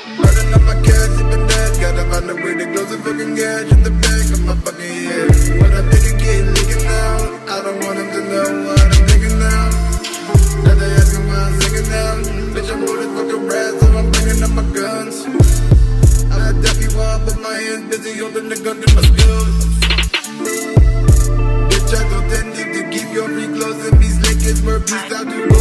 Burning up my cash, even that. Gotta find a way to close the fucking gash in the back of my fucking head. But I think it get leaking out. I don't want them to know what I'm thinking now. Now they asking why I'm singing now. Bitch, I'm on this fucking rat, so I'm bringing up my guns. I definitely want, but my hands busy holding the gun to my skills. Bitch, I don't need to keep your feet close and these lickers were beast out to